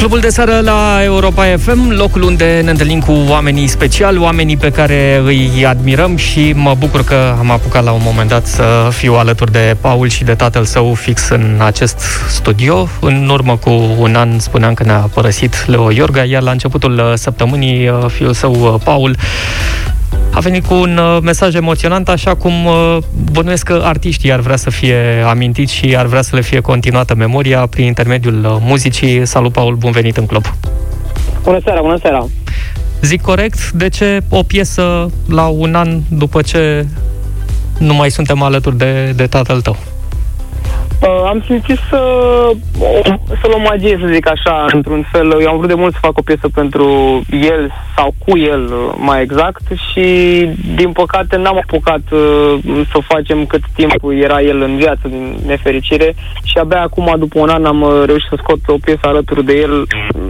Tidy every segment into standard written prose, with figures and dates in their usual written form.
Clubul de seară la Europa FM, locul unde ne întâlnim cu oamenii speciali, oamenii pe care îi admirăm și mă bucur că am apucat la un moment dat să fiu alături de Paul și de tatăl său fix în acest studio. În urmă cu un an spuneam că ne-a părăsit Leo Iorga, iar la începutul săptămânii fiul său, Paul, a venit cu un mesaj emoționant, așa cum bănuiesc că artiștii ar vrea să fie amintiți și ar vrea să le fie continuată memoria prin intermediul muzicii. Salut, Paul, bun venit în club! Bună seara, bună seara! Zic corect? De ce o piesă la un an după ce nu mai suntem alături de tatăl tău? Am simțit să-l omagiez, să zic așa, într-un fel. Eu am vrut de mult să fac o piesă pentru el sau cu el, mai exact, și din păcate n-am apucat să o facem cât timp era el în viață, din nefericire, și abia acum, după un an, am reușit să scot o piesă alături de el,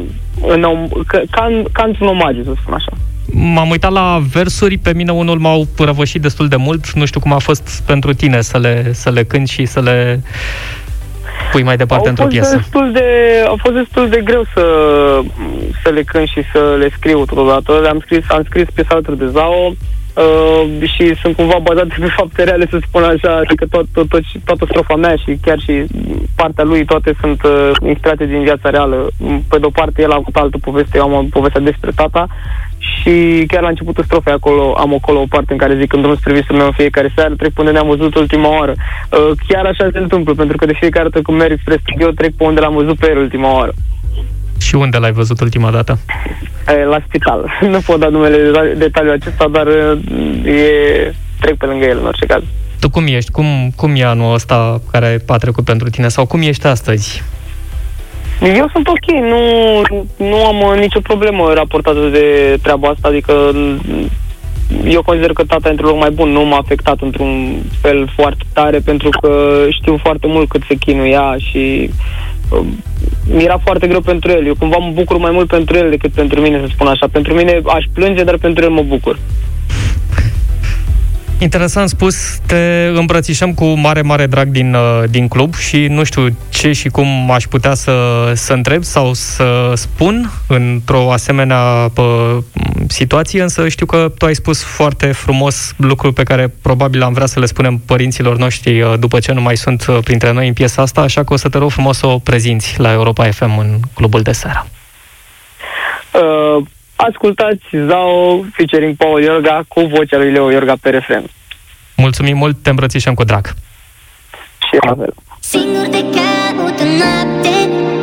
ca într-un omagiu, să spun așa. M-am uitat la versuri, pe mine unul m-au răvășit destul de mult. Nu știu cum a fost pentru tine să le cânti și să le pui mai departe într-o piesă. A fost destul de greu să le cânt și să le scriu totodată. Am scris piesa alături de Zao și sunt cumva bazate pe fapte reale, să spun așa, adică toată strofa mea și chiar și partea lui, toate sunt inspirate din viața reală. Pe de-o parte, el a avut altă poveste, eu am povestea despre tata. Și chiar la începutul strofei am acolo o parte în care zic: în drum spre visul meu în fiecare seară trec pe unde ne-am văzut ultima oară. Chiar așa se întâmplă, pentru că de fiecare dată când merg spre studio trec pe unde l-am văzut pe el ultima oară. Și unde l-ai văzut ultima dată? La spital. Nu pot da numele detaliul acesta, dar trec pe lângă el în orice caz. Tu cum ești? Cum e anul ăsta care a trecut pentru tine? Sau cum ești astăzi? Eu sunt ok, nu am nicio problemă raportată de treaba asta, adică eu consider că tata e într-un loc mai bun, nu m-a afectat într-un fel foarte tare, pentru că știu foarte mult cât se chinuia și mi-era foarte greu pentru el. Eu cumva mă bucur mai mult pentru el decât pentru mine, să spun așa. Pentru mine aș plânge, dar pentru el mă bucur. Interesant spus, te îmbrățișăm cu mare, mare drag din club și nu știu ce și cum aș putea să întreb sau să spun într-o asemenea situație, însă știu că tu ai spus foarte frumos lucruri pe care probabil am vrea să le spunem părinților noștri după ce nu mai sunt printre noi în piesa asta, așa că o să te rog frumos să o prezinți la Europa FM în clubul de seară. Ascultați Zao featuring Paul Iorga cu vocea lui Leo Iorga pe refren. Mulțumim mult, te îmbrățișăm cu drag. Și la fel. Singur de caut în noapte,